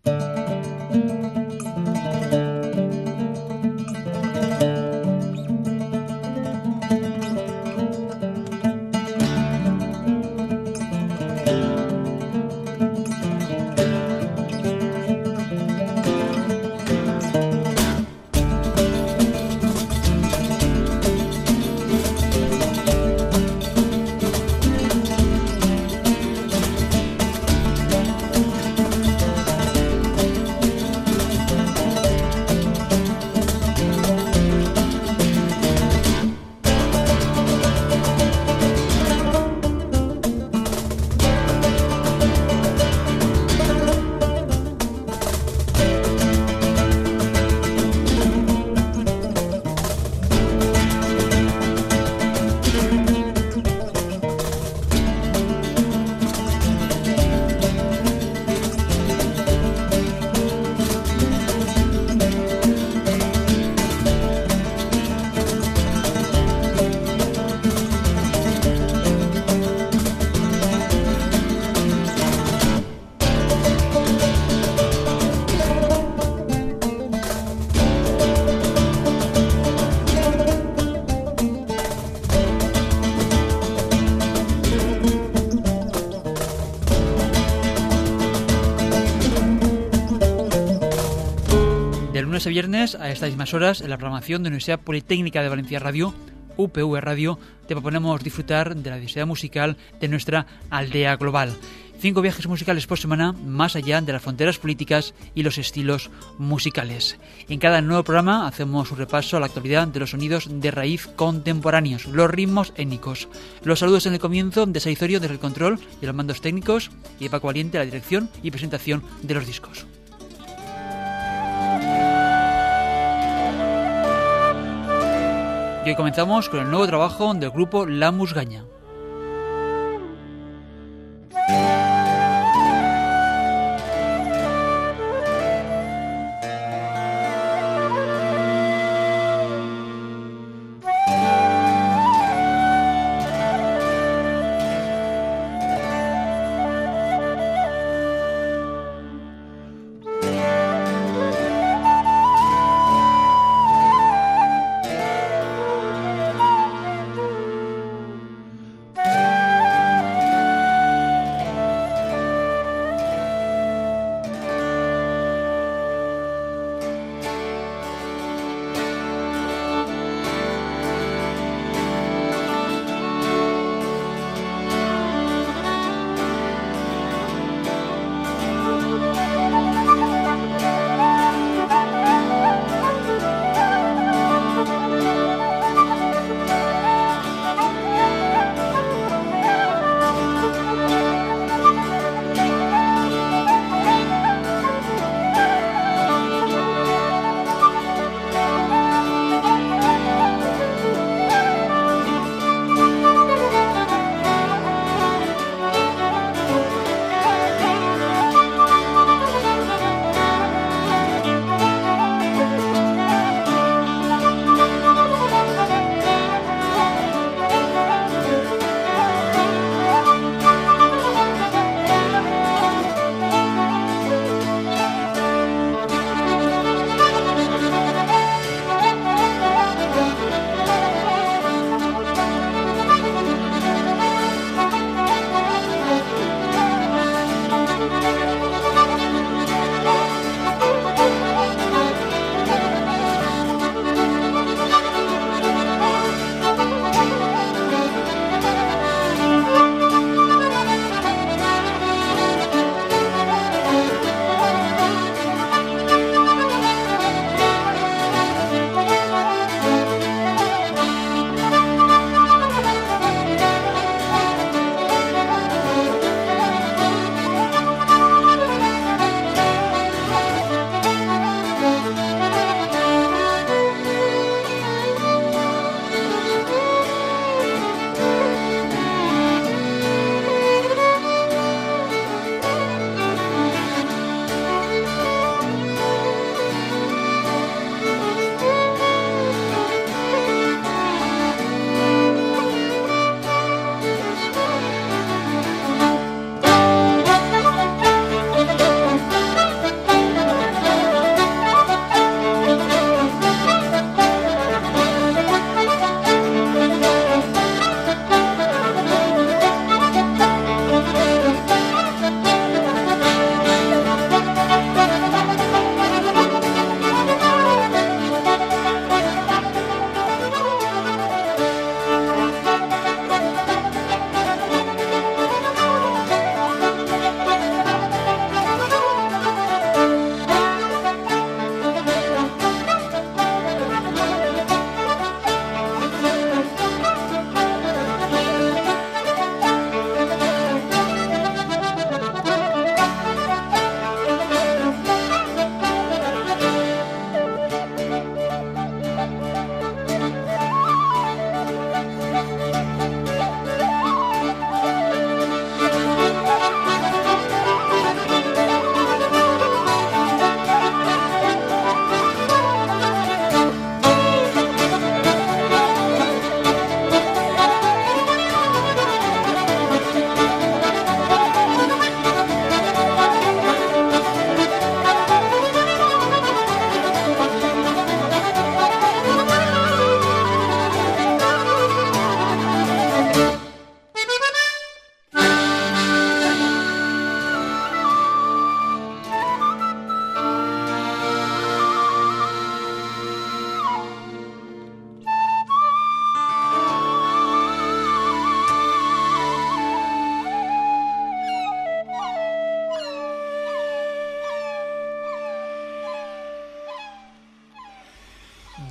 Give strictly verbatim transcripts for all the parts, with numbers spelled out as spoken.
lunes a viernes a estas mismas horas en la programación de la Universidad Politécnica de Valencia Radio, U P V Radio, te proponemos disfrutar de la diversidad musical de nuestra aldea global. Cinco viajes musicales por semana, más allá de las fronteras políticas y los estilos musicales. En cada nuevo programa hacemos un repaso a la actualidad de los sonidos de raíz contemporáneos, los ritmos étnicos. Los saludos en el comienzo de Saizorio desde el control y los mandos técnicos, y de Paco Valiente la dirección y presentación de los discos. Y hoy comenzamos con el nuevo trabajo del grupo La Musgaña.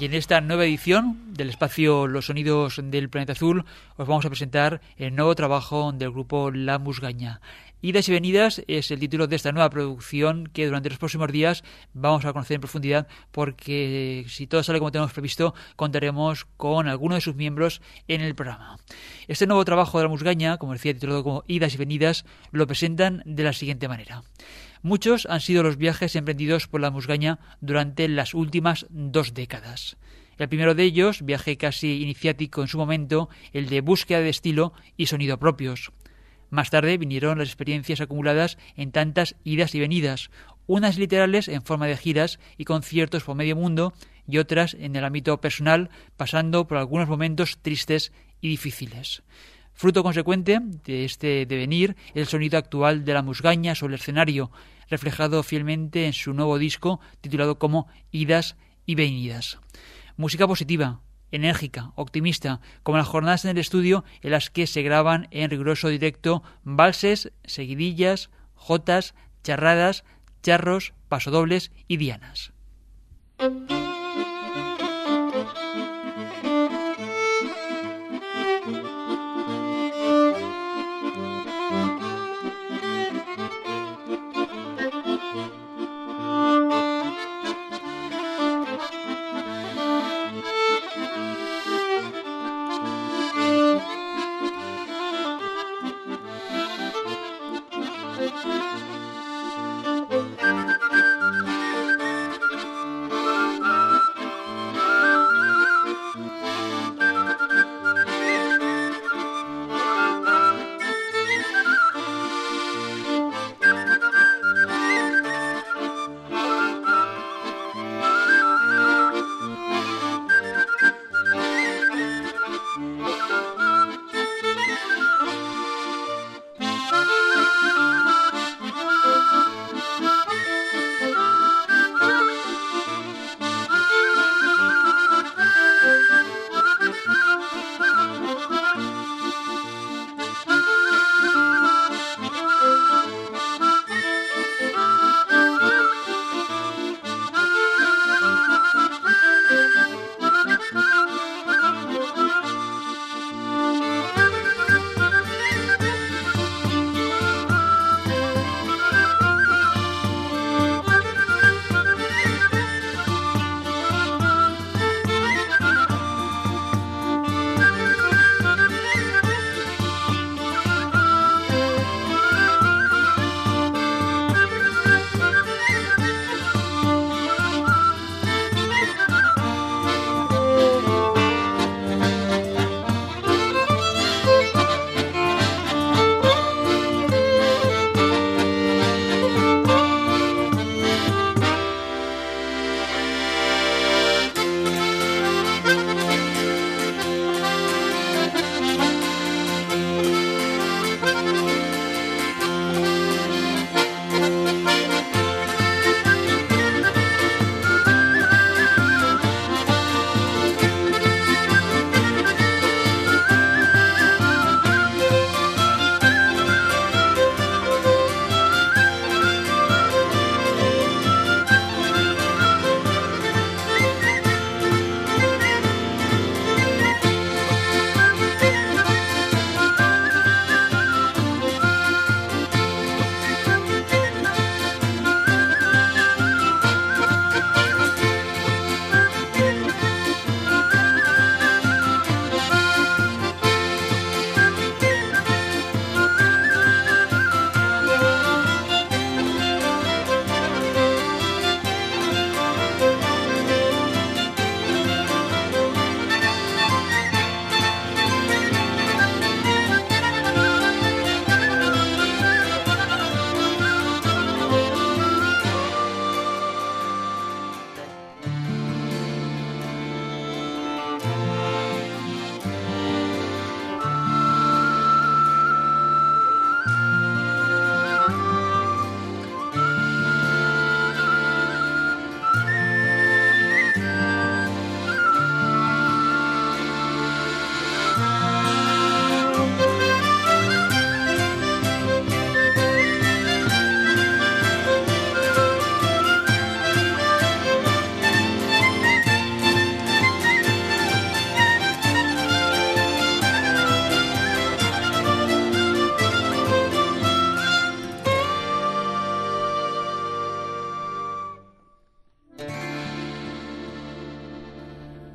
Y en esta nueva edición del espacio Los Sonidos del Planeta Azul os vamos a presentar el nuevo trabajo del grupo La Musgaña. Idas y venidas es el título de esta nueva producción que durante los próximos días vamos a conocer en profundidad, porque si todo sale como tenemos previsto, contaremos con alguno de sus miembros en el programa. Este nuevo trabajo de La Musgaña, como decía, titulado como Idas y venidas, lo presentan de la siguiente manera. Muchos han sido los viajes emprendidos por La Musgaña durante las últimas dos décadas. El primero de ellos, viaje casi iniciático en su momento, el de búsqueda de estilo y sonido propios. Más tarde vinieron las experiencias acumuladas en tantas idas y venidas, unas literales en forma de giras y conciertos por medio mundo y otras en el ámbito personal, pasando por algunos momentos tristes y difíciles. Fruto consecuente de este devenir es el sonido actual de La Musgaña sobre el escenario, reflejado fielmente en su nuevo disco titulado como Idas y venidas. Música positiva, enérgica, optimista, como las jornadas en el estudio en las que se graban en riguroso directo valses, seguidillas, jotas, charradas, charros, pasodobles y dianas.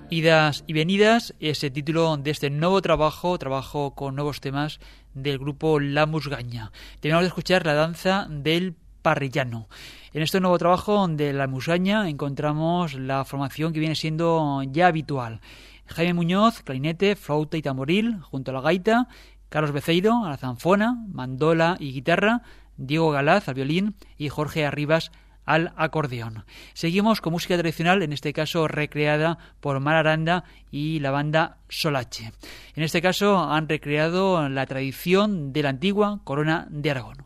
Idas y venidas es el título de este nuevo trabajo, trabajo con nuevos temas del grupo La Musgaña. Terminamos de escuchar la danza del parrillano. En este nuevo trabajo de La Musgaña encontramos la formación que viene siendo ya habitual. Jaime Muñoz, clarinete, flauta y tamboril, junto a la gaita, Carlos Beceiro a la zanfona, mandola y guitarra, Diego Galaz al violín y Jorge Arribas al acordeón. Seguimos con música tradicional, en este caso recreada por Mar Aranda y la banda Solache. En este caso han recreado la tradición de la antigua corona de Aragón.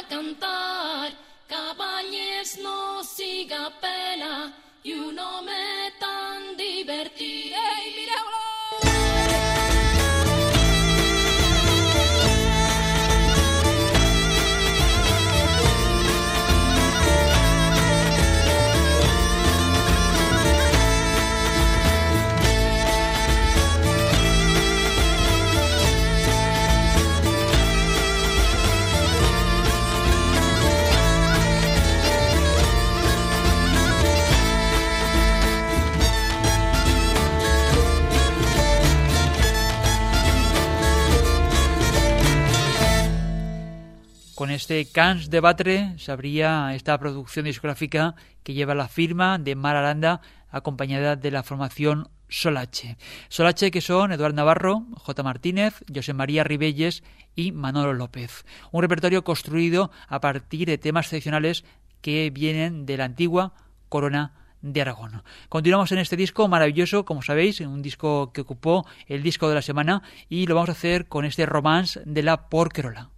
cantar, cavallers no siga pena y un home tan divertit. Ei, mireu-lo! Con este Cants de Batre se abría esta producción discográfica que lleva la firma de Mar Aranda, acompañada de la formación Solache. Solache, que son Eduard Navarro, J. Martínez, José María Ribelles y Manolo López. Un repertorio construido a partir de temas tradicionales que vienen de la antigua corona de Aragón. Continuamos en este disco maravilloso, como sabéis, un disco que ocupó el disco de la semana, y lo vamos a hacer con este Romance de la Porquerola.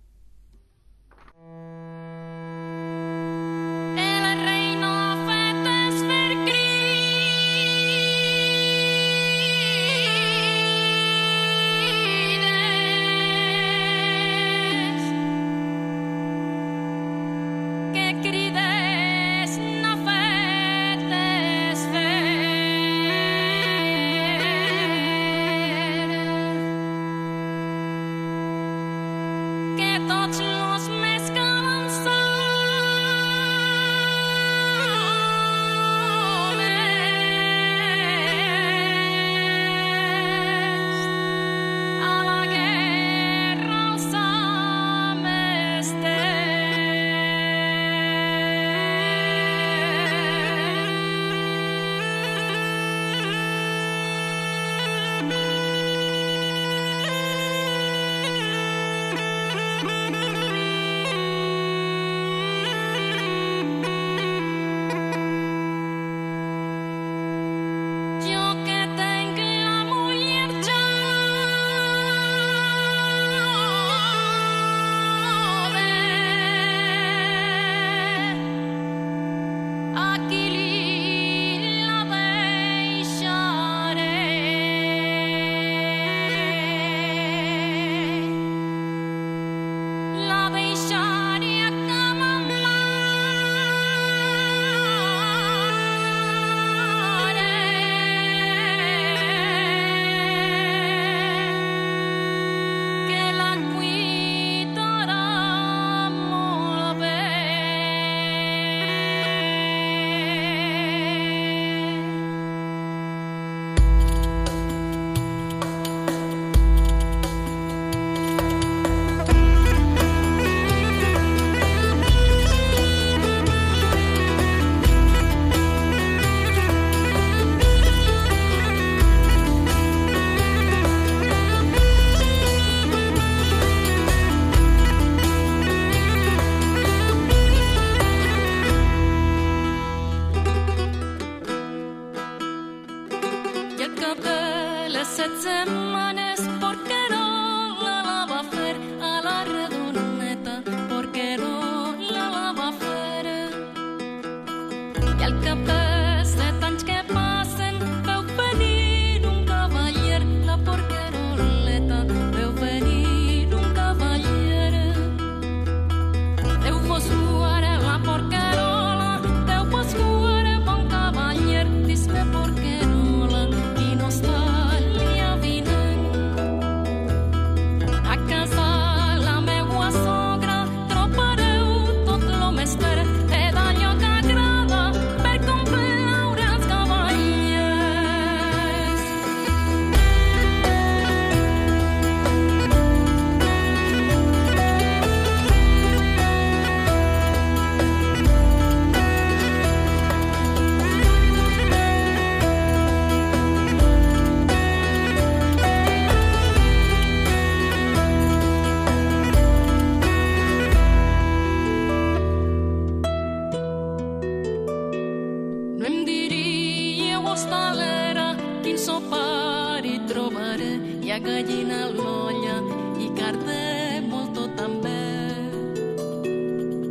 gallina l'olla i carde molto també.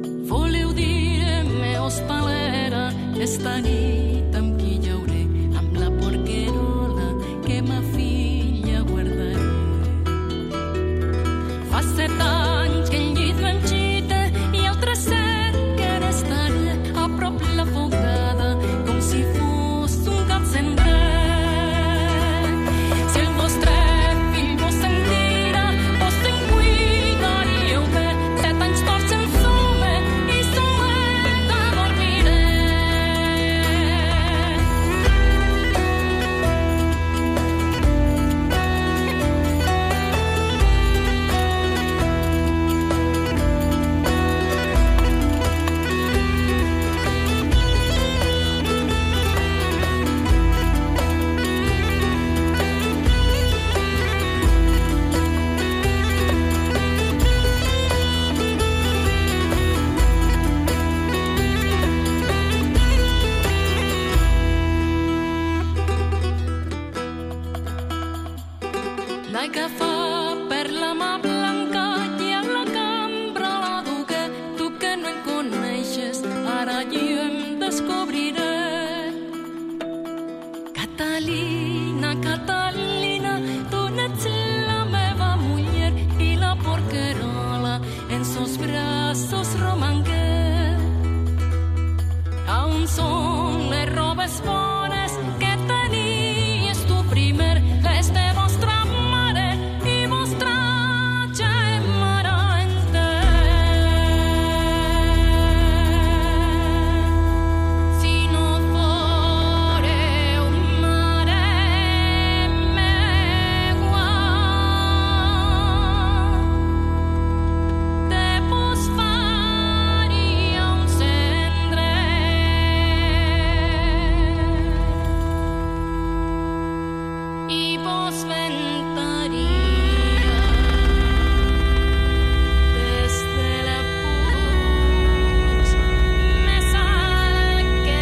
l'hostalera esta nit em llauré amb la porquerola que ma filla guardaré. Fa set anys que el llit m'engita i altres set que restaré a prop la fogada com si fos un gat sembrat. Si el vostre fill vos sentira, vos en cuidaríeu bé. Set anys torts en some i soleta dormiré. L'agafà per la mà blanca i a la cambra la dugué. Tu que no em coneixes, ara jo em descobriré. Catalina, Catalina, tu n'ets la meva muller i la porquerola en sos braços romangué. On són les robes bones que tenies tu primer, les de vostra mare i vostra germana entera. Si no foreu mare meua, te vos faria un cendrer i vos ventaria des de la puig més alt que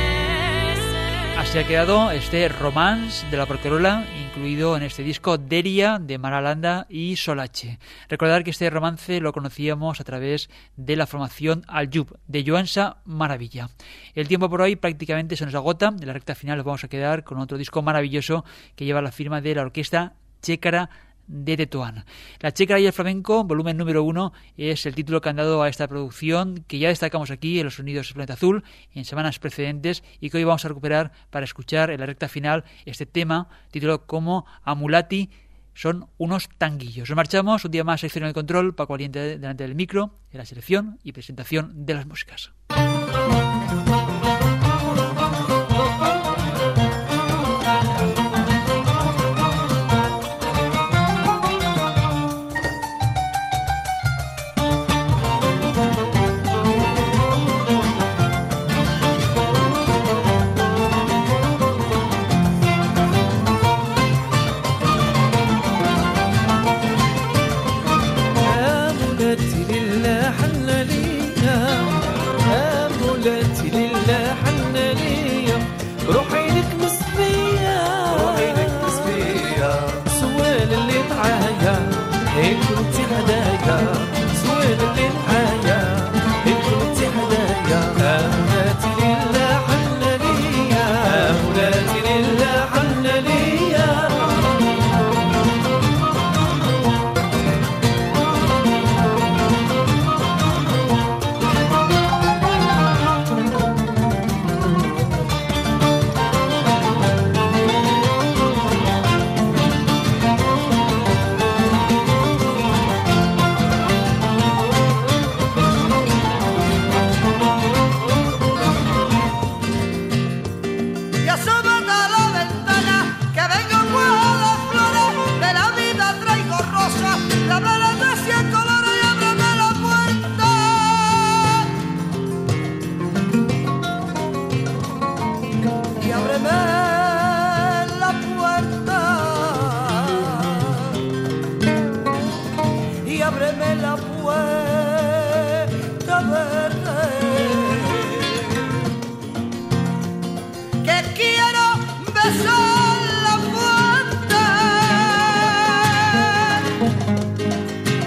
sé. Así ha quedado este Romance de la Porquerola, incluido en este disco Deria de Mara Landa y Solache. Recordar que este romance lo conocíamos a través de la formación Aljub de Joansa Maravilla. El tiempo por hoy prácticamente se nos agota. En la recta final nos vamos a quedar con otro disco maravilloso que lleva la firma de la orquesta Chécara de Tetuán. La Chécara y el flamenco, volumen número uno, es el título que han dado a esta producción que ya destacamos aquí en los sonidos del Planeta Azul en semanas precedentes y que hoy vamos a recuperar para escuchar en la recta final este tema titulado como Amulati. Son unos tanguillos. Nos marchamos un día más a Sección de Control, Paco Valiente delante del micro, en la selección y presentación de las músicas.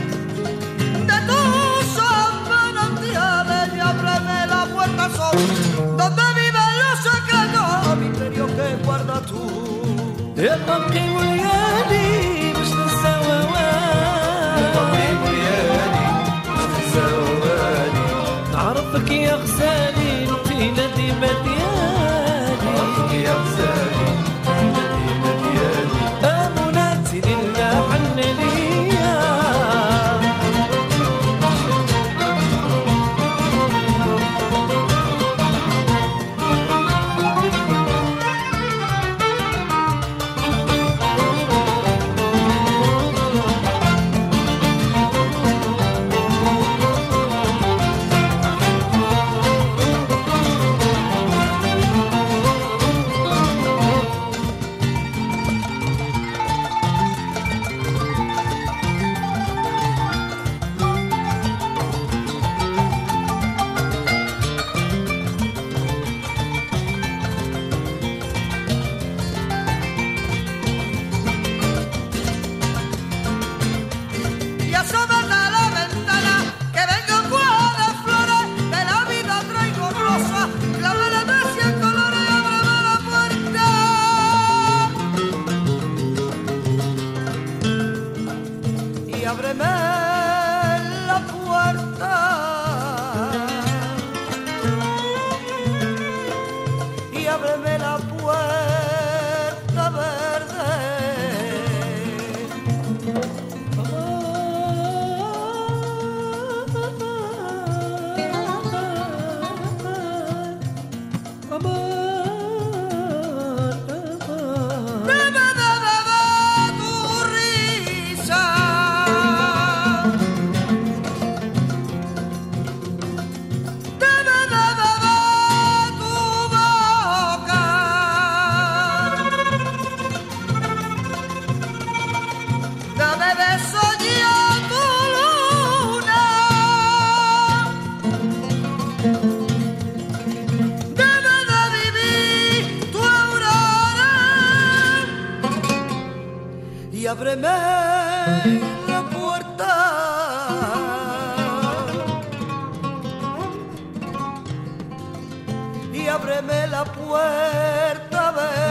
Sol. ábreme la puerta, ven.